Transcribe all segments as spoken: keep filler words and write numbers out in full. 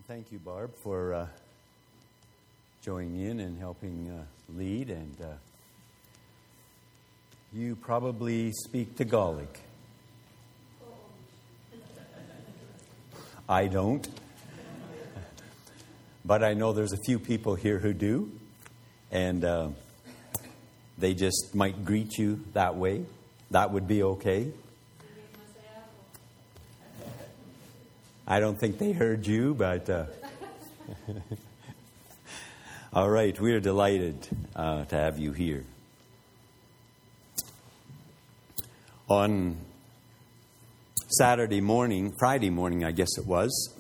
Thank you, Barb, for uh, joining in and helping uh, lead. And uh, you probably speak Tagalog. I don't. But I know there's a few people here who do. And uh, they just might greet you that way. That would be okay. I don't think they heard you, but uh, all right, we are delighted uh, to have you here. On Saturday morning, Friday morning, I guess it was,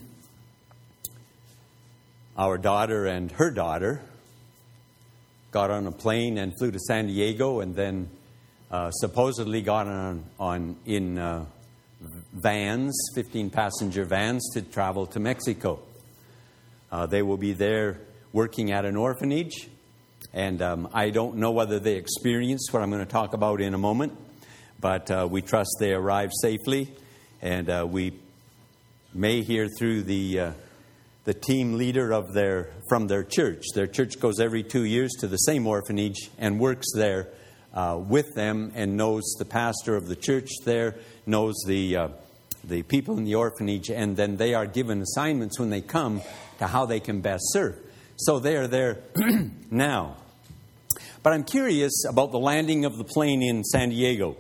our daughter and her daughter got on a plane and flew to San Diego, and then uh, supposedly got on on in. Uh, vans, fifteen-passenger vans, to travel to Mexico. Uh, they will be there working at an orphanage, and um, I don't know whether they experienced what I'm going to talk about in a moment, but uh, we trust they arrived safely, and uh, we may hear through the uh, the team leader of their from their church. Their church goes every two years to the same orphanage and works there uh, with them, and knows the pastor of the church there, knows the uh, the people in the orphanage, and then they are given assignments when they come to how they can best serve. So they are there now. But I'm curious about the landing of the plane in San Diego.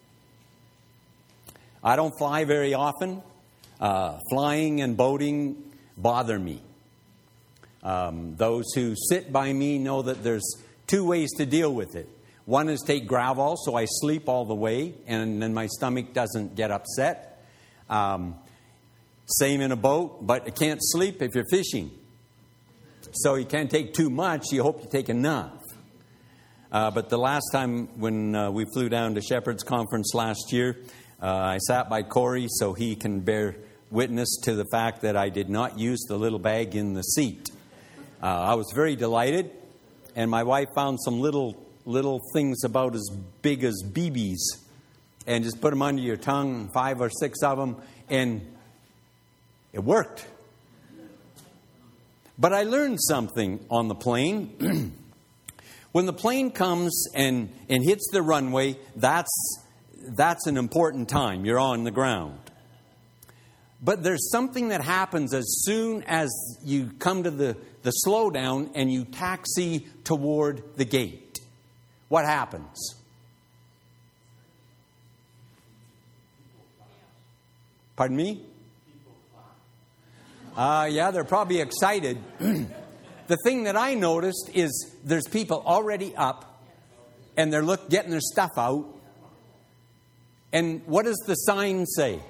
I don't fly very often. Uh, flying and boating bother me. Um, those who sit by me know that there's two ways to deal with it. One is take Gravol, so I sleep all the way, and then my stomach doesn't get upset. Um, same in a boat, but you can't sleep if you're fishing. So you can't take too much, you hope you take enough. Uh, but the last time when uh, we flew down to Shepherd's Conference last year, uh, I sat by Corey so he can bear witness to the fact that I did not use the little bag in the seat. Uh, I was very delighted, and my wife found some little little things about as big as B Bs, and just put them under your tongue, five or six of them, and it worked. But I learned something on the plane. When the plane comes and, and hits the runway, that's, that's an important time. You're on the ground. But there's something that happens as soon as you come to the, the slowdown and you taxi toward the gate. What happens? Pardon me? Uh, yeah, they're probably excited. The thing that I noticed is there's people already up, and they're look, getting their stuff out. And what does the sign say?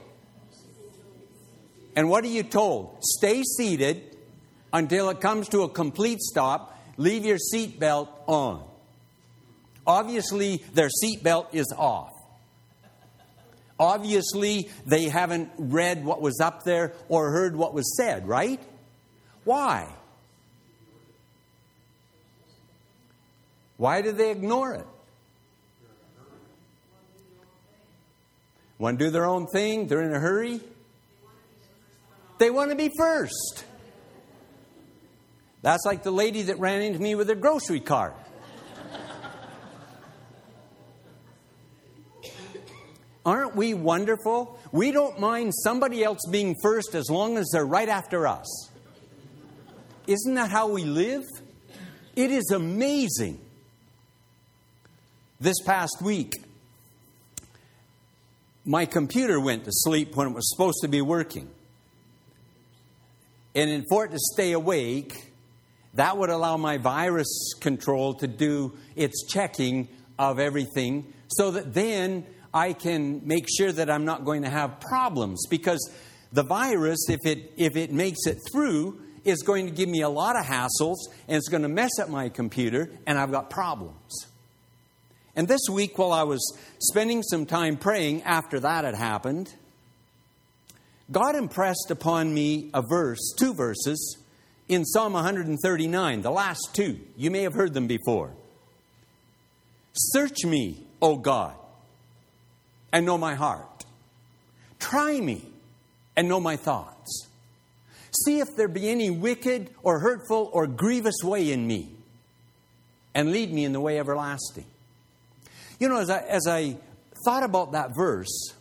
And what are you told? Stay seated until it comes to a complete stop. Leave your seatbelt on. Obviously, their seatbelt is off. Obviously, they haven't read what was up there or heard what was said, right? Why? Why do they ignore it? Want to do their own thing? They're in a hurry? They want to be first. That's like the lady that ran into me with her grocery cart. Aren't we wonderful? We don't mind somebody else being first as long as they're right after us. Isn't that how we live? It is amazing. This past week, my computer went to sleep when it was supposed to be working. And for it to stay awake, that would allow my virus control to do its checking of everything, so that then I can make sure that I'm not going to have problems. Because the virus, if it if it makes it through, is going to give me a lot of hassles, and it's going to mess up my computer, and I've got problems. And this week, while I was spending some time praying after that had happened, God impressed upon me a verse, two verses, in Psalm one thirty-nine, the last two. You may have heard them before. Search me, O God, and know my heart. Try me and know my thoughts. See if there be any wicked or hurtful or grievous way in me, and lead me in the way everlasting. You know, as I, as I thought about that verse,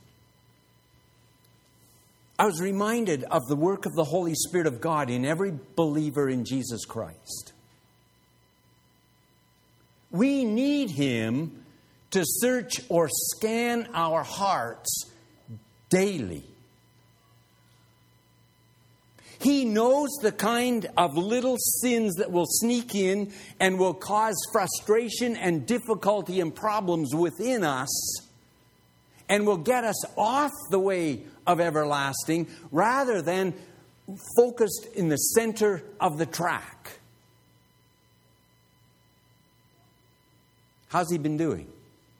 I was reminded of the work of the Holy Spirit of God in every believer in Jesus Christ. We need Him to search or scan our hearts daily. He knows the kind of little sins that will sneak in and will cause frustration and difficulty and problems within us, and will get us off the way of everlasting rather than focused in the center of the track. How's He been doing?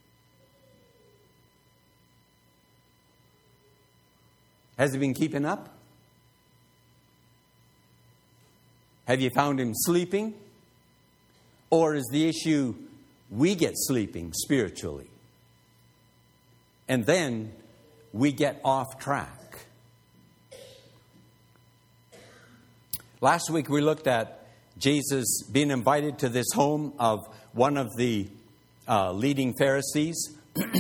Has He been keeping up? Have you found Him sleeping? Or is the issue we get sleeping spiritually? And then we get off track. Last week we looked at Jesus being invited to this home of one of the uh, leading Pharisees.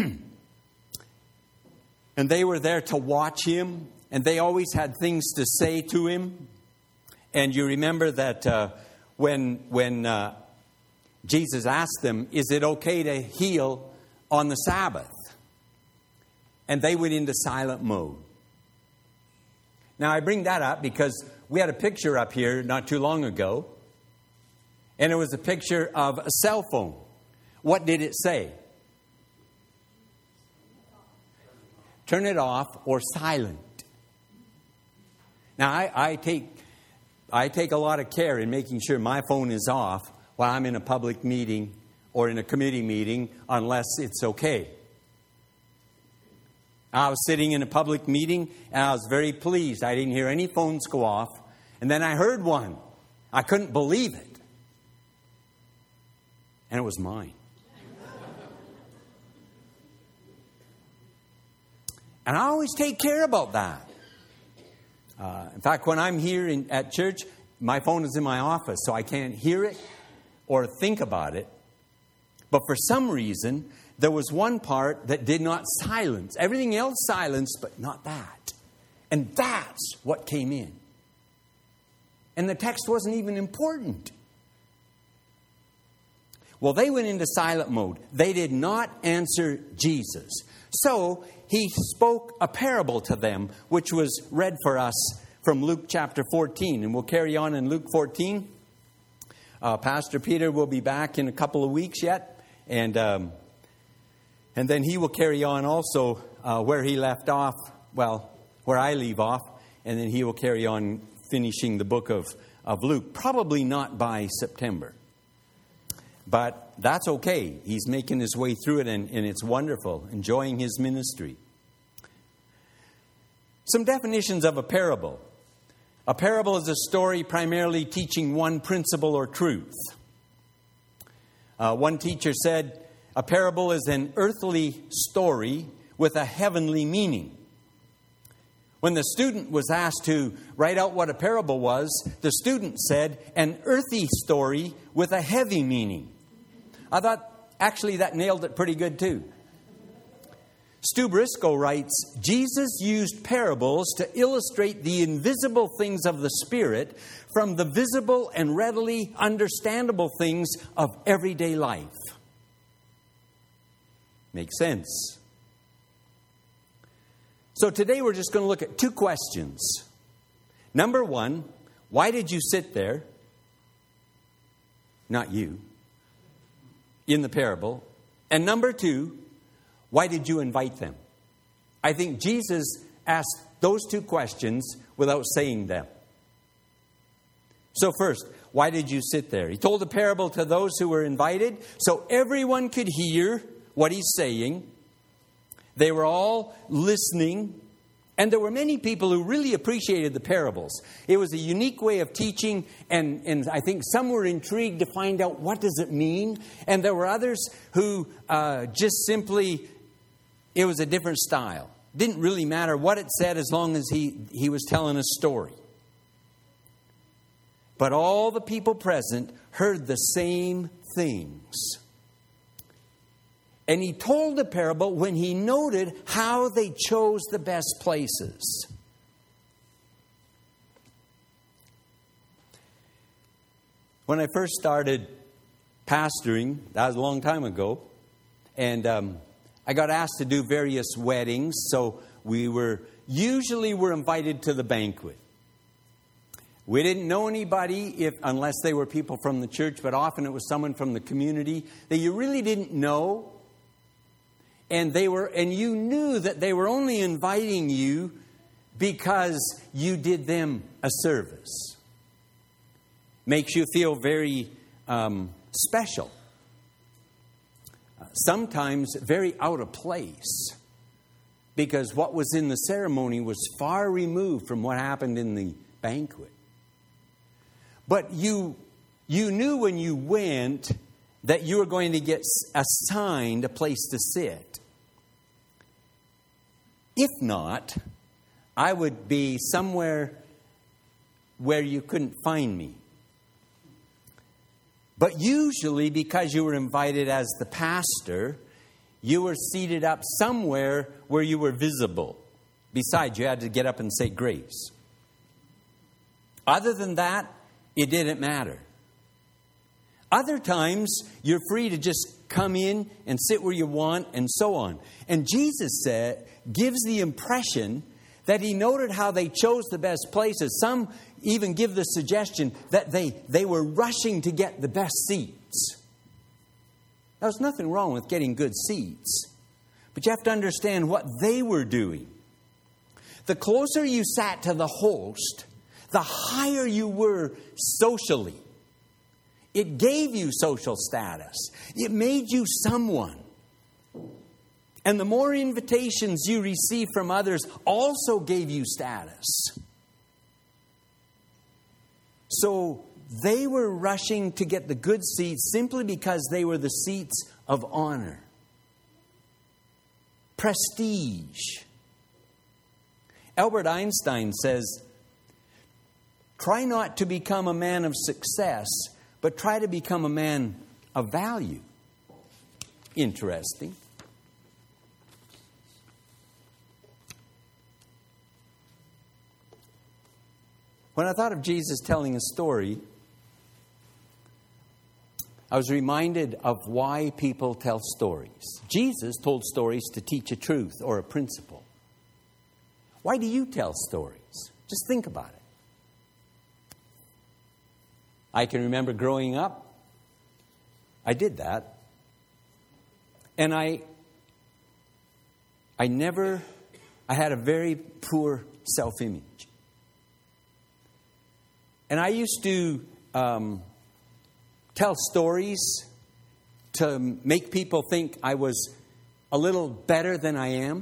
And they were there to watch Him. And they always had things to say to Him. And you remember that uh, when, when uh, Jesus asked them, is it okay to heal on the Sabbath? And they went into silent mode. Now, I bring that up because we had a picture up here not too long ago. And it was a picture of a cell phone. What did it say? Turn it off or silent. Now, I, I take I take a lot of care in making sure my phone is off while I'm in a public meeting or in a committee meeting, unless it's okay. I was sitting in a public meeting and I was very pleased. I didn't hear any phones go off. And then I heard one. I couldn't believe it. And it was mine. And I always take care about that. Uh, in fact, when I'm here in, at church, my phone is in my office, so I can't hear it or think about it. But for some reason, there was one part that did not silence. Everything else silenced, but not that. And that's what came in. And the text wasn't even important. Well, they went into silent mode. They did not answer Jesus. So He spoke a parable to them, which was read for us from Luke chapter fourteen. And we'll carry on in Luke fourteen. Uh, Pastor Peter will be back in a couple of weeks yet. And um, and then he will carry on also uh, where he left off. Well, where I leave off. And then he will carry on finishing the book of, of Luke. Probably not by September. But that's okay. He's making his way through it, and, and it's wonderful. Enjoying his ministry. Some definitions of a parable. A parable is a story primarily teaching one principle or truth. Uh, one teacher said, a parable is an earthly story with a heavenly meaning. When the student was asked to write out what a parable was, the student said, an earthy story with a heavy meaning. I thought, actually, that nailed it pretty good, too. Stu Briscoe writes, Jesus used parables to illustrate the invisible things of the Spirit from the visible and readily understandable things of everyday life. Makes sense. So today we're just going to look at two questions. Number one, why did you sit there? Not you. In the parable. And number two, why did you invite them? I think Jesus asked those two questions without saying them. So first, why did you sit there? He told a parable to those who were invited so everyone could hear what he's saying. They were all listening. And there were many people who really appreciated the parables. It was a unique way of teaching, and, and I think some were intrigued to find out what does it mean. And there were others who uh, just simply, it was a different style. Didn't really matter what it said as long as he, he was telling a story. But all the people present heard the same things. And he told the parable when he noted how they chose the best places. When I first started pastoring, that was a long time ago, and um, I got asked to do various weddings, so we were usually were invited to the banquet. We didn't know anybody if unless they were people from the church, but often it was someone from the community that you really didn't know. And they were, and you knew that they were only inviting you because you did them a service. Makes you feel very um, special. Sometimes very out of place. Because what was in the ceremony was far removed from what happened in the banquet. But you, you knew when you went that you were going to get assigned a place to sit. If not, I would be somewhere where you couldn't find me. But usually, because you were invited as the pastor, you were seated up somewhere where you were visible. Besides, you had to get up and say grace. Other than that, it didn't matter. Other times, you're free to just come in and sit where you want and so on. And Jesus said, gives the impression that he noted how they chose the best places. Some even give the suggestion that they, they were rushing to get the best seats. There's nothing wrong with getting good seats. But you have to understand what they were doing. The closer you sat to the host, the higher you were socially. It gave you social status. It made you someone. And the more invitations you received from others also gave you status. So they were rushing to get the good seats simply because they were the seats of honor. Prestige. Albert Einstein says, try not to become a man of success, but try to become a man of value. Interesting. When I thought of Jesus telling a story, I was reminded of why people tell stories. Jesus told stories to teach a truth or a principle. Why do you tell stories? Just think about it. I can remember growing up, I did that. And I, I never, I had a very poor self-image. And I used to um, tell stories to make people think I was a little better than I am.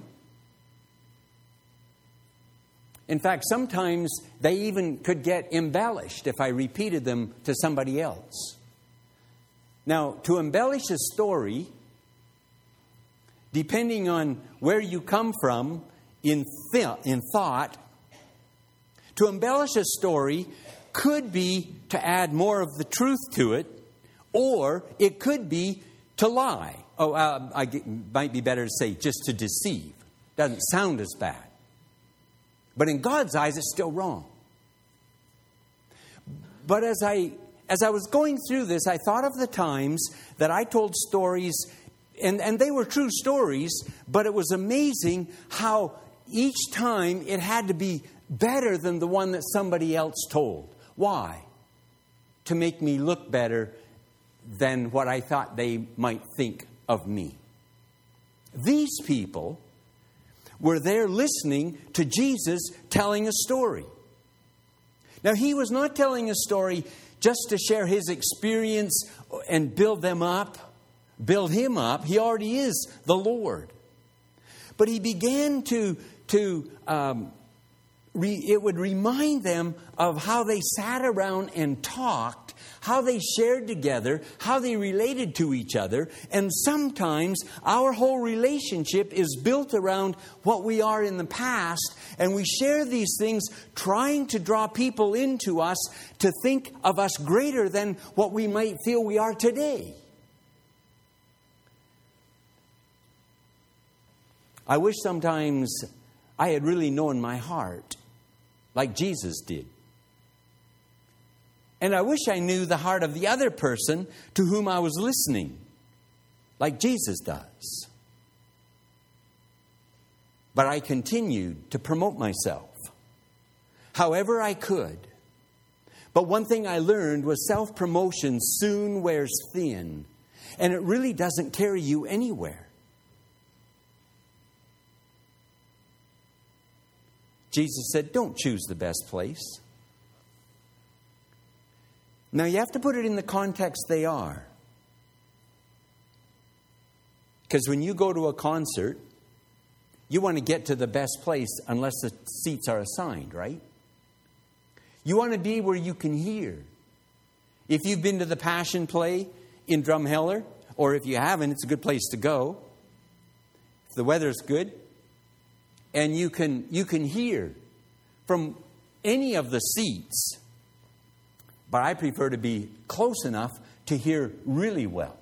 In fact, sometimes they even could get embellished if I repeated them to somebody else. Now, to embellish a story, depending on where you come from in, th- in thought, to embellish a story could be to add more of the truth to it, or it could be to lie. Oh, uh, I get, might be better to say just to deceive. Doesn't sound as bad. But in God's eyes, it's still wrong. But as I as I was going through this, I thought of the times that I told stories, and, and they were true stories, but it was amazing how each time it had to be better than the one that somebody else told. Why? To make me look better than what I thought they might think of me. These people were there listening to Jesus telling a story. Now, he was not telling a story just to share his experience and build them up, build him up. He already is the Lord. But he began to, to um, re, it would remind them of how they sat around and talked how they shared together, how they related to each other. And sometimes our whole relationship is built around what we are in the past. And we share these things trying to draw people into us to think of us greater than what we might feel we are today. I wish sometimes I had really known my heart like Jesus did. And I wish I knew the heart of the other person to whom I was listening, like Jesus does. But I continued to promote myself however I could. But one thing I learned was self-promotion soon wears thin, and it really doesn't carry you anywhere. Jesus said, don't choose the best place. Now you have to put it in the context they are. Because when you go to a concert, you want to get to the best place unless the seats are assigned, right? You want to be where you can hear. If you've been to the Passion Play in Drumheller, or if you haven't, it's a good place to go. If the weather's good, and you can you can hear from any of the seats. But I prefer to be close enough to hear really well.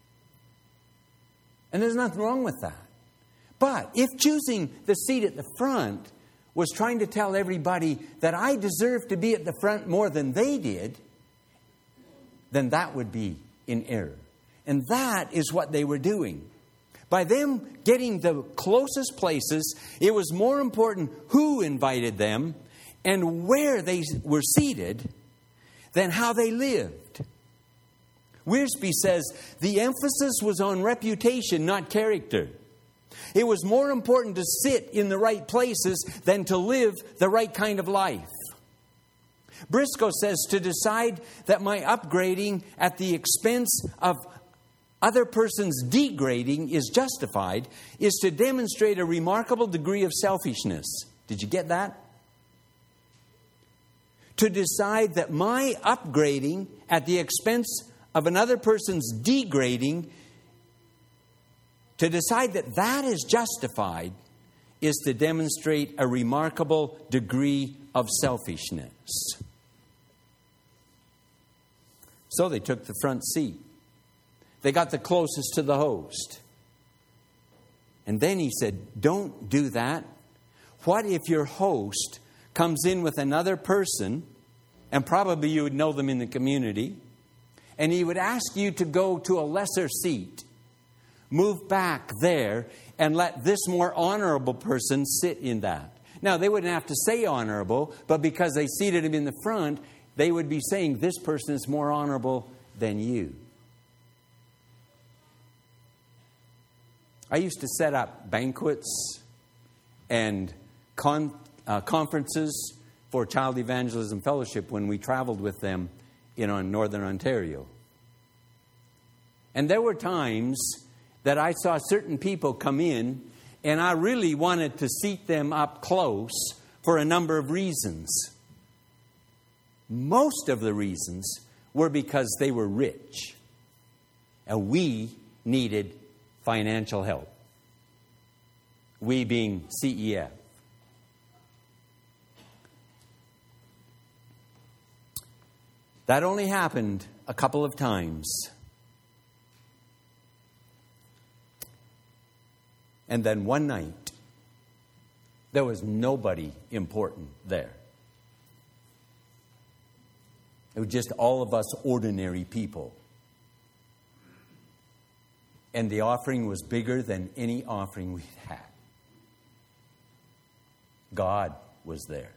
And there's nothing wrong with that. But if choosing the seat at the front was trying to tell everybody that I deserve to be at the front more than they did, then that would be in error. And that is what they were doing. By them getting the closest places, it was more important who invited them and where they were seated than how they lived. Wiersbe says the emphasis was on reputation, not character. It was more important to sit in the right places than to live the right kind of life. Briscoe says to decide that my upgrading at the expense of other person's degrading is justified is to demonstrate a remarkable degree of selfishness. Did you get that? To decide that my upgrading at the expense of another person's degrading, to decide that that is justified is to demonstrate a remarkable degree of selfishness. So they took the front seat. They got the closest to the host. And then he said, don't do that. What if your host comes in with another person, and probably you would know them in the community, and he would ask you to go to a lesser seat, move back there, and let this more honorable person sit in that. Now, they wouldn't have to say honorable, but because they seated him in the front, they would be saying this person is more honorable than you. I used to set up banquets and con, uh, conferences for Child Evangelism Fellowship when we traveled with them in uh, Northern Ontario. And there were times that I saw certain people come in and I really wanted to seat them up close for a number of reasons. Most of the reasons were because they were rich and we needed financial help. We being C E F. That only happened a couple of times. And then one night, there was nobody important there. It was just all of us ordinary people. And the offering was bigger than any offering we'd had. God was there.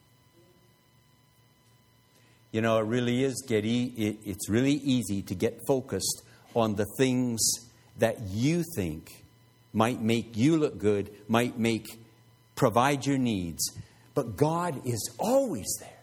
You know, it really is get e- it, it's really easy to get focused on the things that you think might make you look good, might make provide your needs. But God is always there.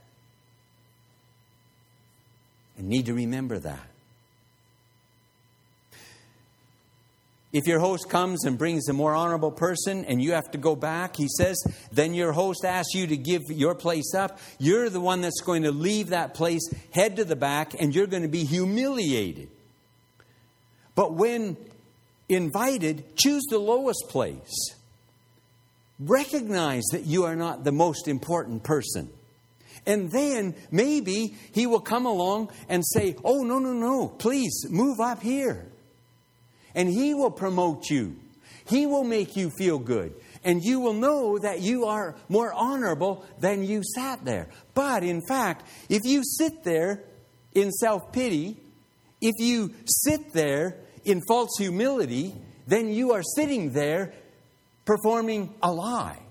And need to remember that. If your host comes and brings a more honorable person and you have to go back, he says, then your host asks you to give your place up. You're the one that's going to leave that place, head to the back, and you're going to be humiliated. But when invited, choose the lowest place. Recognize that you are not the most important person. And then maybe he will come along and say, oh, no, no, no, please move up here. And he will promote you. He will make you feel good. And you will know that you are more honorable than you sat there. But in fact, if you sit there in self-pity, if you sit there in false humility, then you are sitting there performing a lie.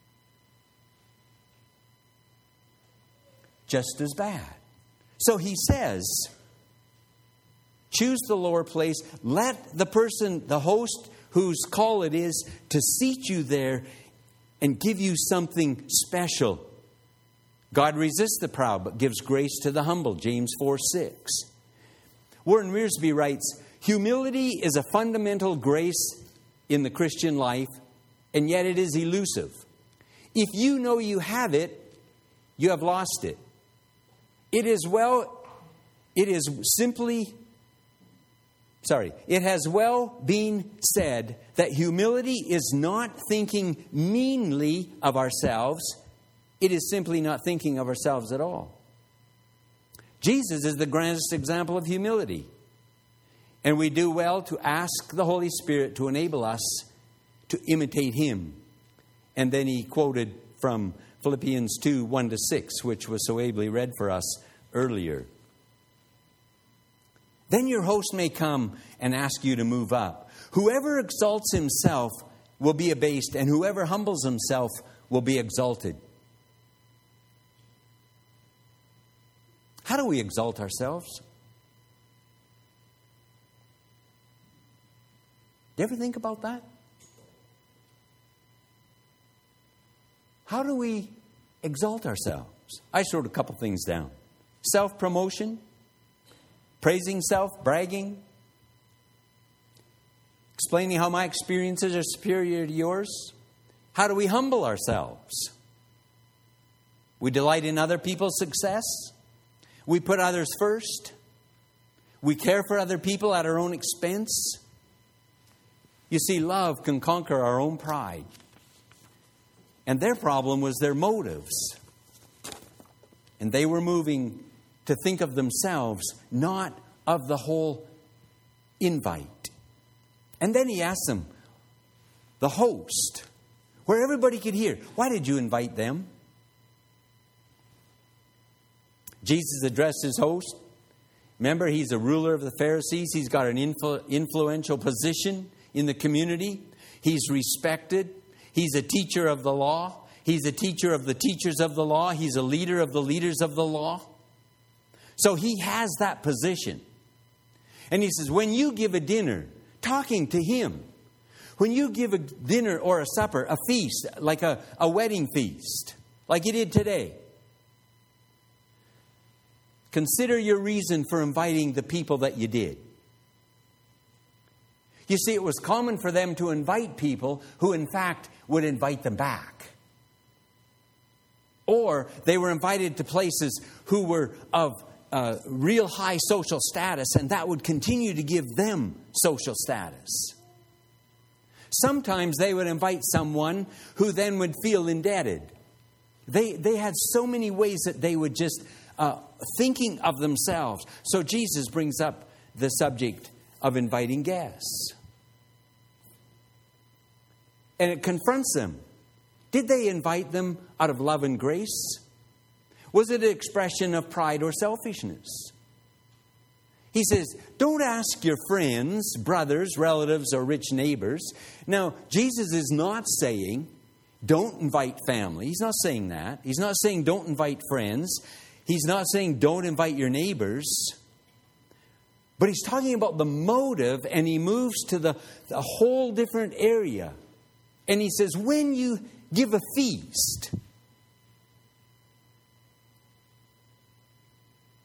Just as bad. So he says, choose the lower place. Let the person, the host whose call it is to seat you there and give you something special. God resists the proud but gives grace to the humble. James four six. Warren Wiersbe writes, humility is a fundamental grace in the Christian life, and yet it is elusive. If you know you have it, you have lost it. It is well, it is simply, sorry, it has well been said that humility is not thinking meanly of ourselves. It is simply not thinking of ourselves at all. Jesus is the grandest example of humility. And we do well to ask the Holy Spirit to enable us to imitate Him. And then he quoted from Philippians two, one to six, which was so ably read for us earlier. Then your host may come and ask you to move up. Whoever exalts himself will be abased, and whoever humbles himself will be exalted. How do we exalt ourselves? Do you ever think about that? How do we exalt ourselves? I wrote a couple things down. Self-promotion, praising self, bragging, explaining how my experiences are superior to yours. How do we humble ourselves? We delight in other people's success. We put others first. We care for other people at our own expense. You see, love can conquer our own pride. And their problem was their motives. And they were moving to think of themselves, not of the whole invite. And then he asked them, the host, where everybody could hear, why did you invite them? Jesus addressed his host. Remember, he's a ruler of the Pharisees. He's got an influ- influential position in the community. He's respected. He's a teacher of the law. He's a teacher of the teachers of the law. He's a leader of the leaders of the law. So he has that position. And he says, when you give a dinner, talking to him, when you give a dinner or a supper, a feast, like a, a wedding feast, like you did today, consider your reason for inviting the people that you did. You see, it was common for them to invite people who, in fact, would invite them back. Or they were invited to places who were of uh, real high social status, and that would continue to give them social status. Sometimes they would invite someone who then would feel indebted. They, they had so many ways that they would just uh, thinking of themselves. So Jesus brings up the subject of inviting guests. And it confronts them. Did they invite them out of love and grace? Was it an expression of pride or selfishness? He says, don't ask your friends, brothers, relatives, or rich neighbors. Now, Jesus is not saying, don't invite family. He's not saying that. He's not saying don't invite friends. He's not saying don't invite your neighbors. But he's talking about the motive, and he moves to the, the whole different area. And he says, when you give a feast,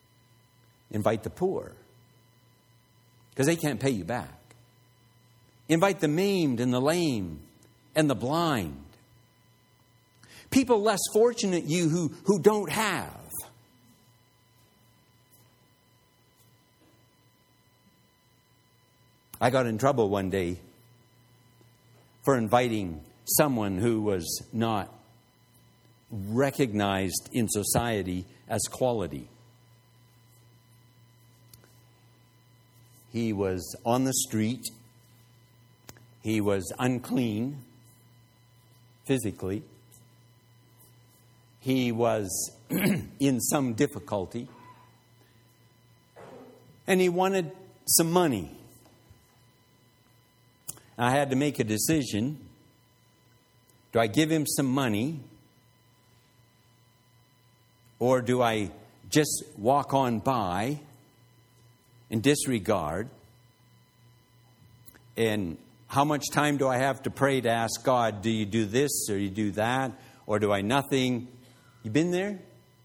invite the poor, because they can't pay you back. Invite the maimed and the lame and the blind. People less fortunate you who, who don't have. I got in trouble one day for inviting someone who was not recognized in society as quality. He was on the street. He was unclean physically. He was in some difficulty. And he wanted some money. I had to make a decision. Do I give him some money? Or do I just walk on by and disregard? And how much time do I have to pray to ask God, do you do this or you do that? Or do I nothing? You been there?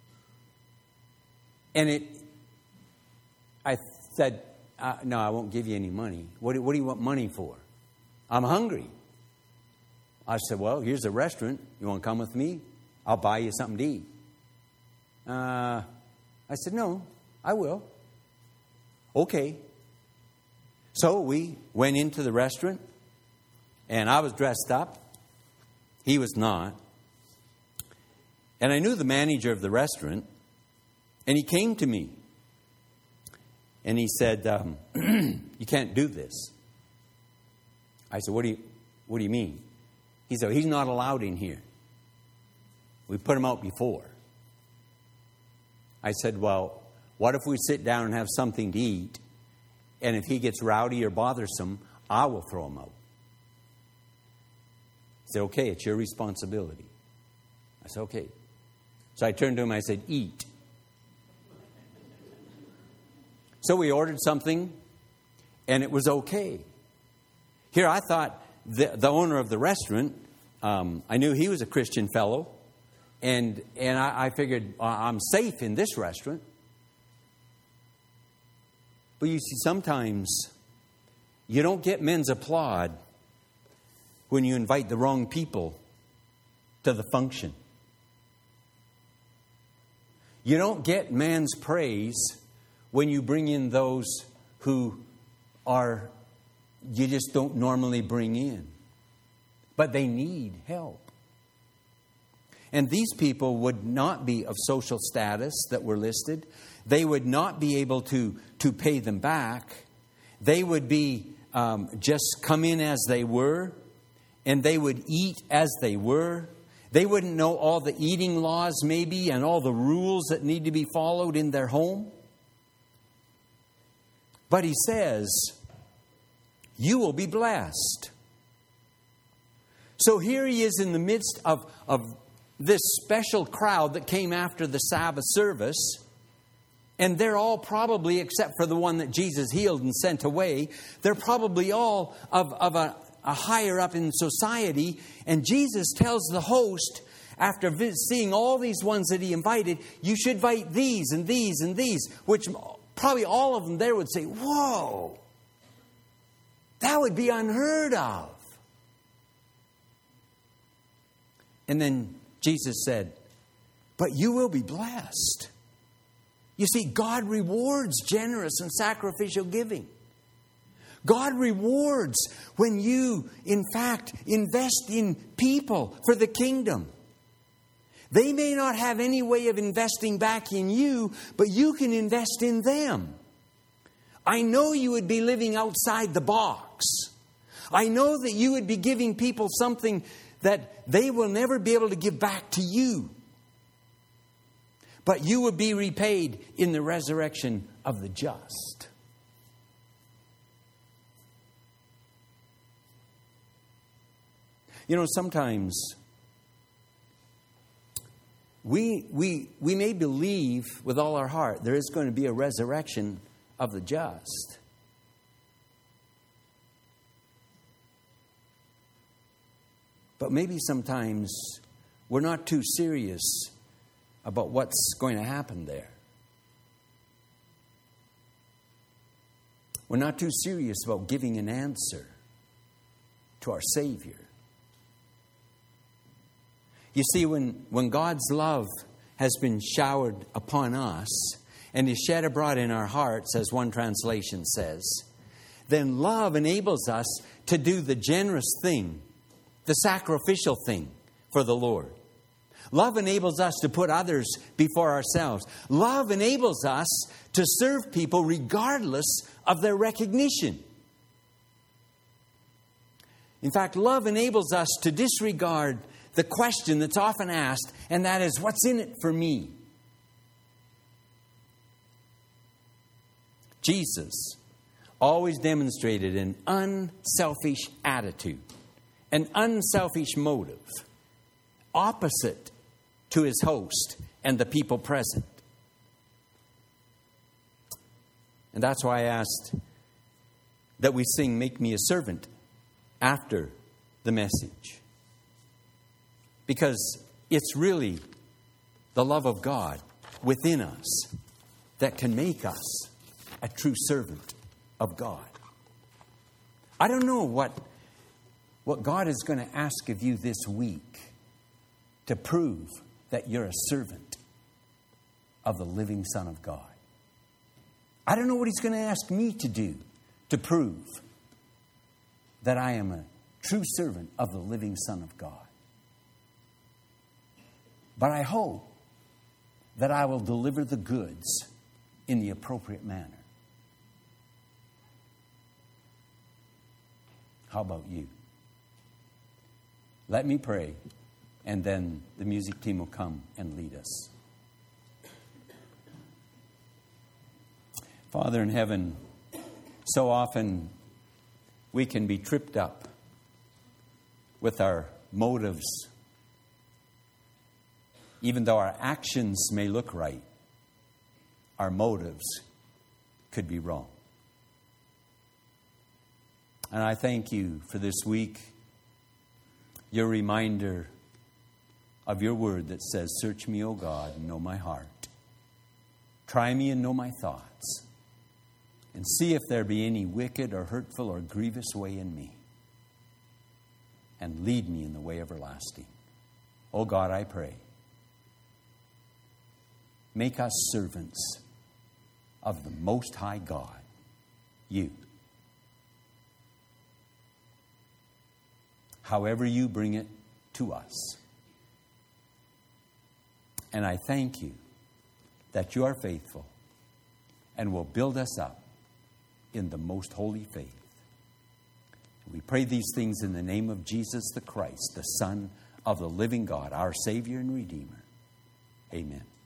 And it, I said, uh, no, I won't give you any money. What do, what do you want money for? I'm hungry. I said, well, here's a restaurant. You want to come with me? I'll buy you something to eat. Uh, I said, no, I will. Okay. So we went into the restaurant, and I was dressed up. He was not. And I knew the manager of the restaurant, and he came to me. And he said, um, you can't do this. I said, what do you, what do you mean? He said, he's not allowed in here. We put him out before. I said, well, what if we sit down and have something to eat, and if he gets rowdy or bothersome, I will throw him out. He said, okay, it's your responsibility. I said, okay. So I turned to him, I said, eat. So we ordered something, and it was okay. Here I thought the, the owner of the restaurant, um, I knew he was a Christian fellow, and, and I, I figured uh, I'm safe in this restaurant. But you see, sometimes you don't get men's applaud when you invite the wrong people to the function. You don't get man's praise when you bring in those who are, you just don't normally bring in. But they need help. And these people would not be of social status that were listed. They would not be able to, to pay them back. They would be um, just come in as they were, and they would eat as they were. They wouldn't know all the eating laws maybe and all the rules that need to be followed in their home. But he says, you will be blessed. So here he is in the midst of, of this special crowd that came after the Sabbath service. And they're all probably, except for the one that Jesus healed and sent away, they're probably all of, of a, a higher up in society. And Jesus tells the host, after seeing all these ones that he invited, you should invite these and these and these, which probably all of them there would say, whoa, that would be unheard of. And then Jesus said, but you will be blessed. You see, God rewards generous and sacrificial giving. God rewards when you, in fact, invest in people for the kingdom. They may not have any way of investing back in you, but you can invest in them. I know you would be living outside the box. I know that you would be giving people something that they will never be able to give back to you. But you will be repaid in the resurrection of the just. You know, sometimes we, we, we may believe with all our heart there is going to be a resurrection of the just. But maybe sometimes we're not too serious about what's going to happen there. We're not too serious about giving an answer. to our Savior. You see, when, when God's love has been showered upon us and is shed abroad in our hearts, as one translation says, then love enables us to do the generous thing, the sacrificial thing for the Lord. Love enables us to put others before ourselves. Love enables us to serve people regardless of their recognition. In fact, love enables us to disregard the question that's often asked, and that is, what's in it for me? Jesus always demonstrated an unselfish attitude, an unselfish motive, opposite to his host and the people present. And that's why I asked that we sing "Make Me a Servant" after the message. Because it's really the love of God within us that can make us a true servant of God. I don't know what, what God is going to ask of you this week to prove that you're a servant of the living Son of God. I don't know what He's going to ask me to do to prove that I am a true servant of the living Son of God. But I hope that I will deliver the goods in the appropriate manner. How about you? Let me pray, and then the music team will come and lead us. Father in heaven, so often we can be tripped up with our motives. Even though our actions may look right, our motives could be wrong. And I thank you for this week, your reminder of your word that says, "Search me, O God, and know my heart. Try me and know my thoughts, and see if there be any wicked or hurtful or grievous way in me, and lead me in the way everlasting." O God, I pray, make us servants of the Most High God, you. However you bring it to us. And I thank you that you are faithful and will build us up in the most holy faith. We pray these things in the name of Jesus the Christ, the Son of the living God, our Savior and Redeemer. Amen.